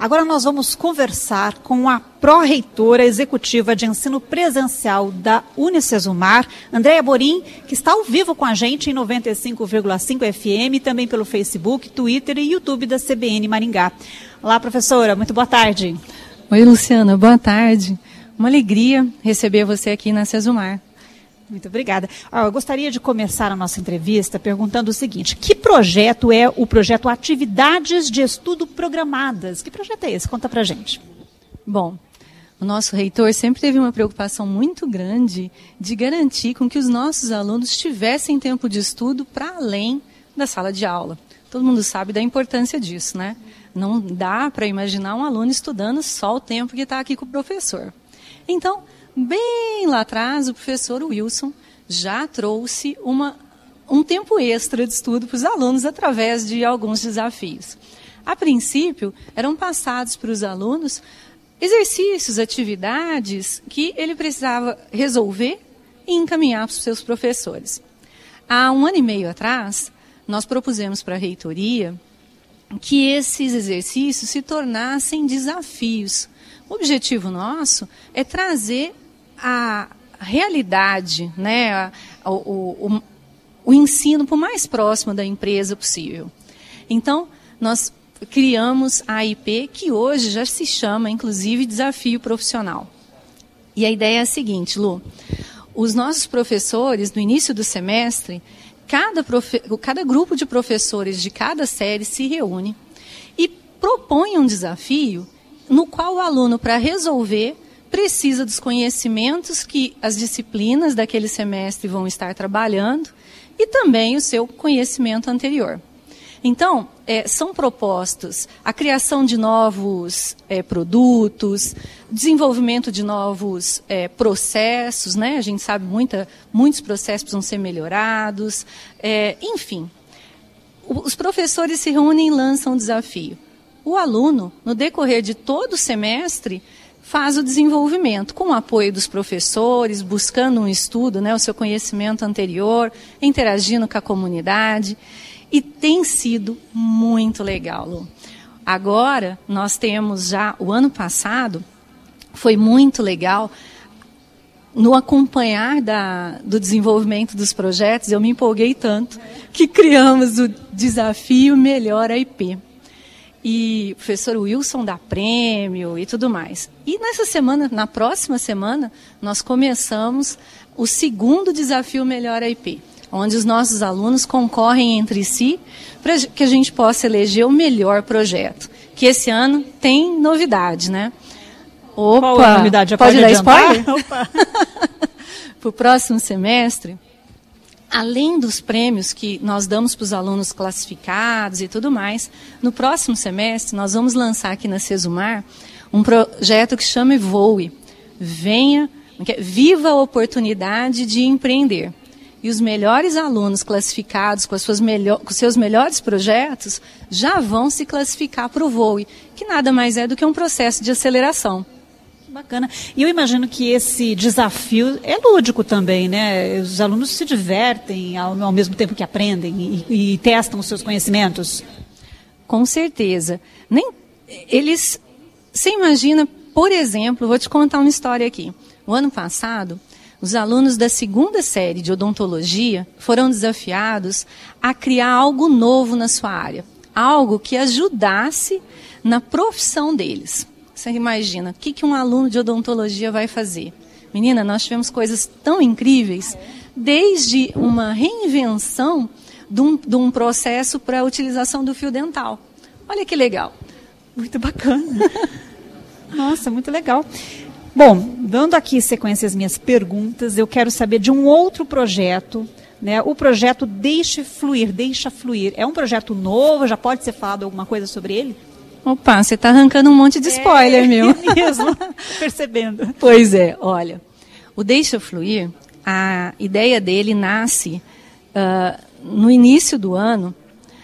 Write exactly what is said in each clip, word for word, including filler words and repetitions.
Agora nós vamos conversar com a pró-reitora executiva de ensino presencial da Unicesumar, Andréia Borim, que está ao vivo com a gente em noventa e cinco vírgula cinco F M, também pelo Facebook, Twitter e YouTube da C B N Maringá. Olá, professora, muito boa tarde. Oi, Luciana, boa tarde. Uma alegria receber você aqui na Sesumar. Muito obrigada. Eu gostaria de começar a nossa entrevista perguntando o seguinte: que projeto é o projeto Atividades de Estudo Programadas? Que projeto é esse? Conta pra gente. Bom, o nosso reitor sempre teve uma preocupação muito grande de garantir com que os nossos alunos tivessem tempo de estudo para além da sala de aula. Todo mundo sabe da importância disso, né? Não dá para imaginar um aluno estudando só o tempo que está aqui com o professor. Então, bem lá atrás, o professor Wilson já trouxe uma, um tempo extra de estudo para os alunos através de alguns desafios. A princípio, eram passados para os alunos exercícios, atividades que ele precisava resolver e encaminhar para os seus professores. Há um ano e meio atrás, nós propusemos para a reitoria que esses exercícios se tornassem desafios. O objetivo nosso é trazer a realidade, né, a, o, o, o ensino para o mais próximo da empresa possível. Então, nós criamos a I P, que hoje já se chama, inclusive, Desafio Profissional. E a ideia é a seguinte, Lu, os nossos professores, no início do semestre, cada, profe, cada grupo de professores de cada série se reúne e propõe um desafio no qual o aluno, para resolver, precisa dos conhecimentos que as disciplinas daquele semestre vão estar trabalhando e também o seu conhecimento anterior. Então, é, são propostos a criação de novos é, produtos, desenvolvimento de novos é, processos, né? A gente sabe muita, muitos processos precisam ser melhorados, é, enfim. Os professores se reúnem e lançam um desafio. O aluno, no decorrer de todo o semestre, faz o desenvolvimento com o apoio dos professores, buscando um estudo, né, o seu conhecimento anterior, interagindo com a comunidade. E tem sido muito legal, Lu. Agora, nós temos já, o ano passado, foi muito legal, no acompanhar da, do desenvolvimento dos projetos, eu me empolguei tanto, que criamos o desafio Melhor I P. E o professor Wilson dá prêmio e tudo mais. E nessa semana, na próxima semana, nós começamos o segundo desafio Melhor I P, onde os nossos alunos concorrem entre si para que a gente possa eleger o melhor projeto. Que esse ano tem novidade, né? Opa! Qual é a novidade? Já pode, pode dar adiantar? Spoiler? Para o próximo semestre, além dos prêmios que nós damos para os alunos classificados e tudo mais, no próximo semestre nós vamos lançar aqui na Sesumar um projeto que chama Voe. Venha, viva a oportunidade de empreender. E os melhores alunos classificados com, as suas melhor, com seus melhores projetos já vão se classificar para o Voe, que nada mais é do que um processo de aceleração. Bacana. E eu imagino que esse desafio é lúdico também, né? Os alunos se divertem ao, ao mesmo tempo que aprendem e, e testam os seus conhecimentos. Com certeza. Nem, eles, você imagina, por exemplo, vou te contar uma história aqui. O ano passado, os alunos da segunda série de odontologia foram desafiados a criar algo novo na sua área. Algo que ajudasse na profissão deles. Você imagina, o que, que um aluno de odontologia vai fazer? Menina, nós tivemos coisas tão incríveis, desde uma reinvenção de um, de um processo para a utilização do fio dental. Olha que legal. Muito bacana. Nossa, muito legal. Bom, dando aqui sequência às minhas perguntas, eu quero saber de um outro projeto, né? O projeto Deixe Fluir, Deixa Fluir. É um projeto novo, já pode ser falado alguma coisa sobre ele? Opa, você está arrancando um monte de spoiler, é, meu. É mesmo, percebendo. Pois é, olha, o Deixa Fluir, a ideia dele nasce uh, no início do ano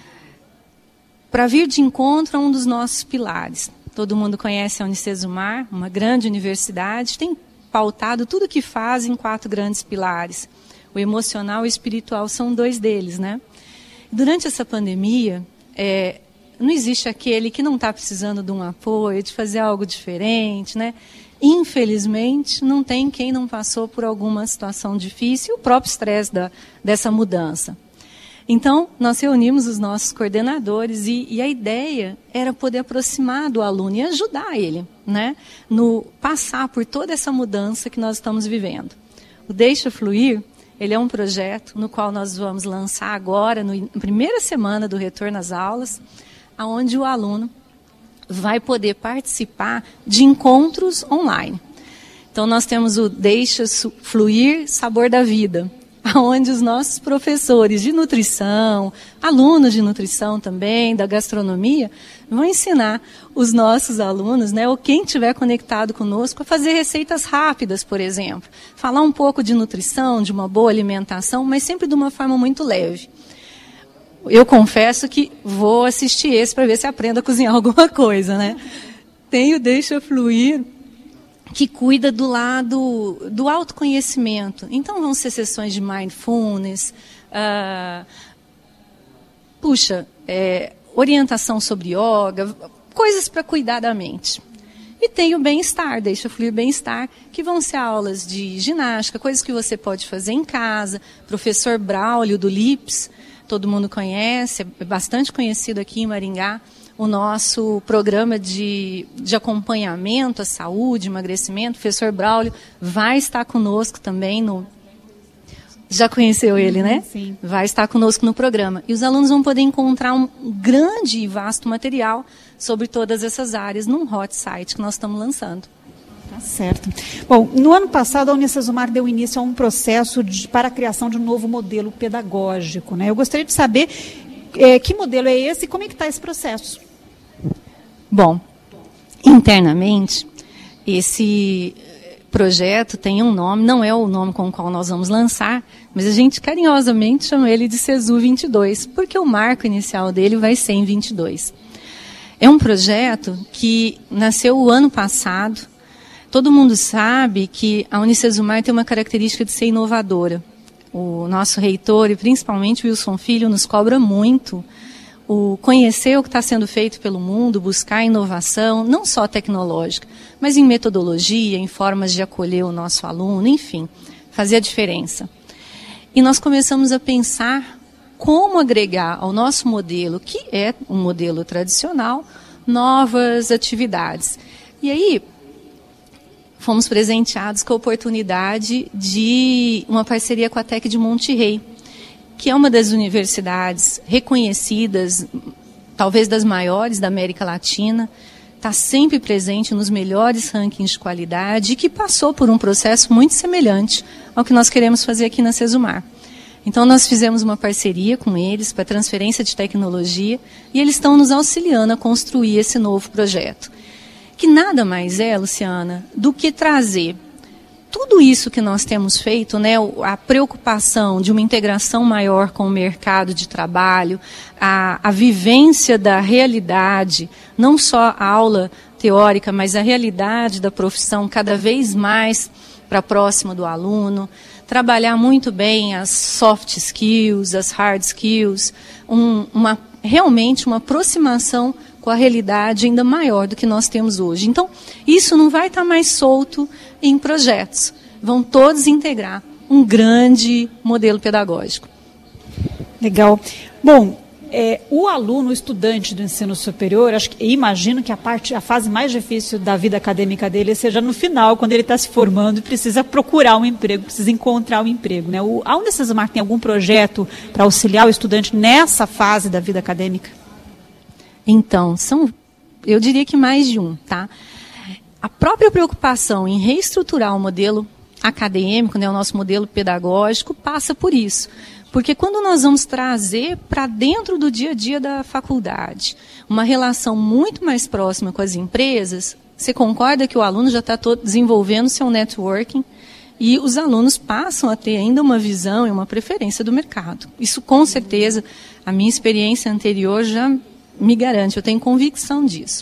para vir de encontro a um dos nossos pilares. Todo mundo conhece a Unicesumar, uma grande universidade, tem pautado tudo o que faz em quatro grandes pilares. O emocional e o espiritual são dois deles, né? Durante essa pandemia, é, não existe aquele que não está precisando de um apoio, de fazer algo diferente, né? Infelizmente, não tem quem não passou por alguma situação difícil, o próprio estresse da, dessa mudança. Então, nós reunimos os nossos coordenadores e, e a ideia era poder aproximar do aluno e ajudar ele, né, no passar por toda essa mudança que nós estamos vivendo. O Deixa Fluir, ele é um projeto no qual nós vamos lançar agora, no, na primeira semana do retorno às aulas, onde o aluno vai poder participar de encontros online. Então, nós temos o Deixa Fluir Sabor da Vida, onde os nossos professores de nutrição, alunos de nutrição também, da gastronomia, vão ensinar os nossos alunos, né, ou quem estiver conectado conosco, a fazer receitas rápidas, por exemplo. Falar um pouco de nutrição, de uma boa alimentação, mas sempre de uma forma muito leve. Eu confesso que vou assistir esse para ver se aprendo a cozinhar alguma coisa, né? Tem o Deixa Fluir, que cuida do lado do autoconhecimento. Então, vão ser sessões de mindfulness, uh, puxa, é, orientação sobre yoga, coisas para cuidar da mente. E tem o bem-estar, Deixa Fluir Bem-Estar, que vão ser aulas de ginástica, coisas que você pode fazer em casa. Professor Braulio, do Lips, todo mundo conhece, é bastante conhecido aqui em Maringá. O nosso programa de, de acompanhamento à saúde, emagrecimento, o professor Braulio vai estar conosco também no... Já conheceu ele, né? Sim. Vai estar conosco no programa. E os alunos vão poder encontrar um grande e vasto material sobre todas essas áreas num hot site que nós estamos lançando. Tá certo. Bom, no ano passado a Unicesumar deu início a um processo de, para a criação de um novo modelo pedagógico, né? Eu gostaria de saber é, que modelo é esse e como é que está esse processo. Bom, internamente, esse projeto tem um nome, não é o nome com o qual nós vamos lançar, mas a gente carinhosamente chama ele de SESU vinte e dois, porque o marco inicial dele vai ser em vinte e dois. É um projeto que nasceu o ano passado. Todo mundo sabe que a Unicesumar tem uma característica de ser inovadora. O nosso reitor, e principalmente o Wilson Filho, nos cobra muito o conhecer o que está sendo feito pelo mundo, buscar inovação, não só tecnológica, mas em metodologia, em formas de acolher o nosso aluno, enfim, fazer a diferença. E nós começamos a pensar como agregar ao nosso modelo, que é um modelo tradicional, novas atividades. E aí, fomos presenteados com a oportunidade de uma parceria com a Tec de Monterrey, que é uma das universidades reconhecidas, talvez das maiores da América Latina, está sempre presente nos melhores rankings de qualidade e que passou por um processo muito semelhante ao que nós queremos fazer aqui na Sesumar. Então, nós fizemos uma parceria com eles para transferência de tecnologia e eles estão nos auxiliando a construir esse novo projeto. Que nada mais é, Luciana, do que trazer tudo isso que nós temos feito, né, a preocupação de uma integração maior com o mercado de trabalho, a, a vivência da realidade, não só a aula teórica, mas a realidade da profissão cada vez mais para próximo do aluno, trabalhar muito bem as soft skills, as hard skills, um, uma, realmente uma aproximação com a realidade ainda maior do que nós temos hoje. Então, isso não vai estar mais solto em projetos. Vão todos integrar um grande modelo pedagógico. Legal. Bom, é, o aluno, o estudante do ensino superior, acho que, imagino que a, parte, a fase mais difícil da vida acadêmica dele seja no final, quando ele está se formando e precisa procurar um emprego, precisa encontrar um emprego, né? O, a Unicesumar tem algum projeto para auxiliar o estudante nessa fase da vida acadêmica? Então, são, eu diria que mais de um, tá? A própria preocupação em reestruturar o modelo acadêmico, né, o nosso modelo pedagógico, passa por isso. Porque quando nós vamos trazer para dentro do dia a dia da faculdade uma relação muito mais próxima com as empresas, você concorda que o aluno já está desenvolvendo seu networking e os alunos passam a ter ainda uma visão e uma preferência do mercado. Isso, com certeza, a minha experiência anterior já me garante, eu tenho convicção disso.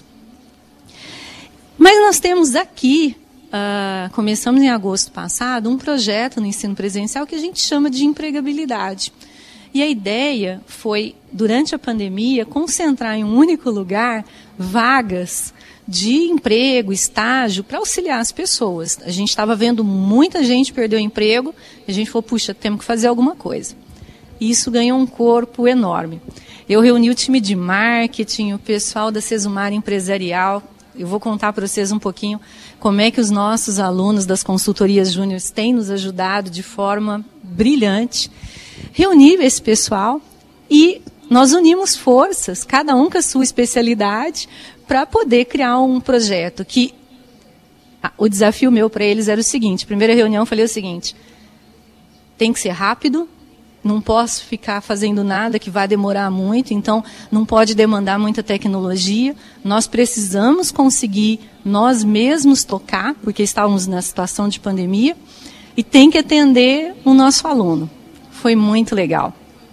Mas nós temos aqui, uh, começamos em agosto passado, um projeto no ensino presencial que a gente chama de empregabilidade. E a ideia foi, durante a pandemia, concentrar em um único lugar vagas de emprego, estágio, para auxiliar as pessoas. A gente estava vendo muita gente perder o emprego, a gente falou, puxa, temos que fazer alguma coisa. E isso ganhou um corpo enorme. Eu reuni o time de marketing, o pessoal da Sesumar Empresarial. Eu vou contar para vocês um pouquinho como é que os nossos alunos das consultorias júniores têm nos ajudado de forma brilhante. Reuni esse pessoal e nós unimos forças, cada um com a sua especialidade, para poder criar um projeto que... Ah, o desafio meu para eles era o seguinte, primeira reunião eu falei o seguinte, tem que ser rápido, não posso ficar fazendo nada que vai demorar muito, então não pode demandar muita tecnologia, nós precisamos conseguir nós mesmos tocar, porque estávamos na situação de pandemia, e tem que atender o nosso aluno. Foi muito legal.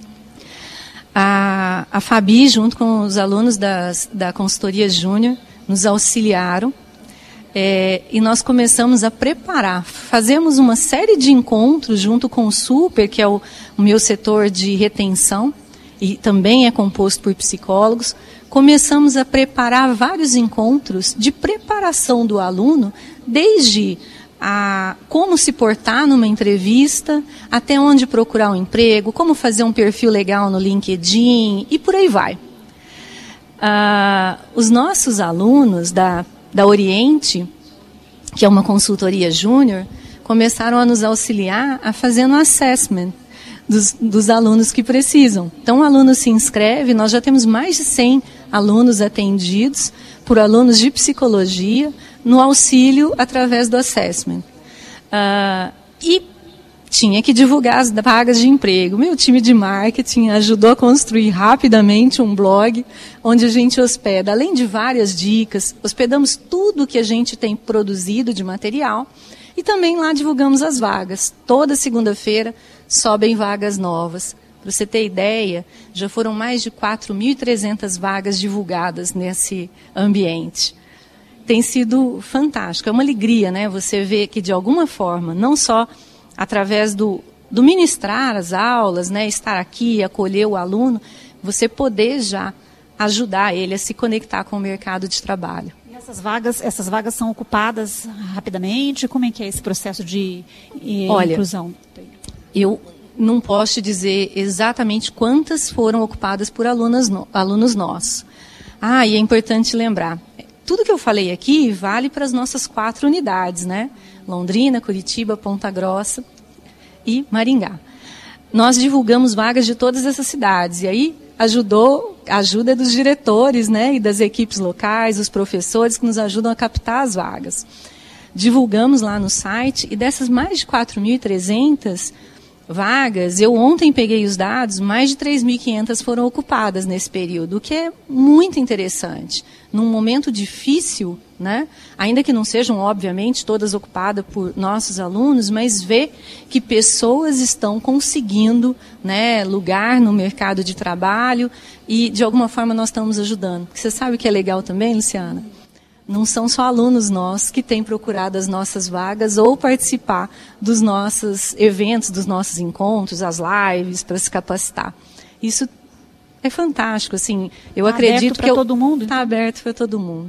A, a Fabi, junto com os alunos das, da consultoria júnior, nos auxiliaram é, e nós começamos a preparar. Fazemos uma série de encontros junto com o Super, que é o, o meu setor de retenção, e também é composto por psicólogos. Começamos a preparar vários encontros de preparação do aluno, desde a como se portar numa entrevista, até onde procurar um emprego, como fazer um perfil legal no LinkedIn e por aí vai. Ah, os nossos alunos da, da Oriente, que é uma consultoria júnior, começaram a nos auxiliar a fazer um assessment dos, dos alunos que precisam. Então, o aluno se inscreve, nós já temos mais de cem alunos atendidos por alunos de psicologia, no auxílio através do assessment. Uh, e tinha que divulgar as vagas de emprego. Meu time de marketing ajudou a construir rapidamente um blog onde a gente hospeda, além de várias dicas, hospedamos tudo que a gente tem produzido de material e também lá divulgamos as vagas. Toda segunda-feira sobem vagas novas. Para você ter ideia, já foram mais de quatro mil e trezentas vagas divulgadas nesse ambiente. Tem sido fantástico, é uma alegria, né? Você vê que, de alguma forma, não só através do, do ministrar as aulas, né, estar aqui, acolher o aluno, você poder já ajudar ele a se conectar com o mercado de trabalho. E essas vagas, essas vagas são ocupadas rapidamente? Como é que é esse processo de eh, Olha, inclusão? Eu não posso te dizer exatamente quantas foram ocupadas por alunas no, alunos nossos. Ah, e é importante lembrar, tudo que eu falei aqui vale para as nossas quatro unidades, né? Londrina, Curitiba, Ponta Grossa e Maringá. Nós divulgamos vagas de todas essas cidades e aí ajudou, a ajuda dos diretores, né, e das equipes locais, os professores que nos ajudam a captar as vagas. Divulgamos lá no site e dessas mais de quatro mil e trezentas vagas, eu ontem peguei os dados, mais de três mil e quinhentas foram ocupadas nesse período, o que é muito interessante. Num momento difícil, né, ainda que não sejam, obviamente, todas ocupadas por nossos alunos, mas ver que pessoas estão conseguindo, né, lugar no mercado de trabalho e, de alguma forma, nós estamos ajudando. Porque você sabe o que é legal também, Luciana? Não são só alunos nossos que têm procurado as nossas vagas ou participar dos nossos eventos, dos nossos encontros, as lives, para se capacitar. Isso é fantástico, assim. Eu tá acredito que está todo mundo. Está aberto para todo mundo.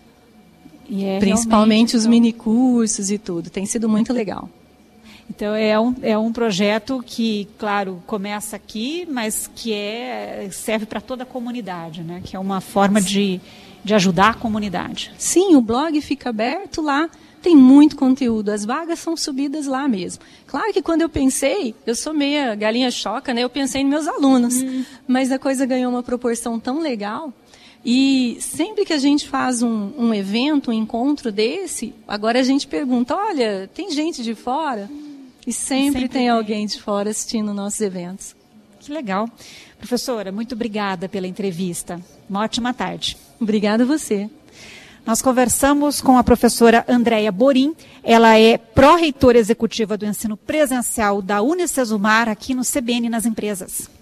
E é principalmente os então... minicursos e tudo. Tem sido muito legal. Então, é um, é um projeto que, claro, começa aqui, mas que é, serve para toda a comunidade, né? Que é uma forma de, de ajudar a comunidade. Sim, o blog fica aberto lá, tem muito conteúdo, as vagas são subidas lá mesmo. Claro que quando eu pensei, eu sou meia galinha choca, né? Eu pensei nos meus alunos, hum. mas a coisa ganhou uma proporção tão legal. E sempre que a gente faz um, um evento, um encontro desse, agora a gente pergunta, olha, tem gente de fora? E sempre, sempre tem, tem alguém de fora assistindo nossos eventos. Que legal. Professora, muito obrigada pela entrevista. Uma ótima tarde. Obrigada a você. Nós conversamos com a professora Andréia Borim. Ela é pró-reitora executiva do ensino presencial da Unicesumar aqui no C B N nas Empresas.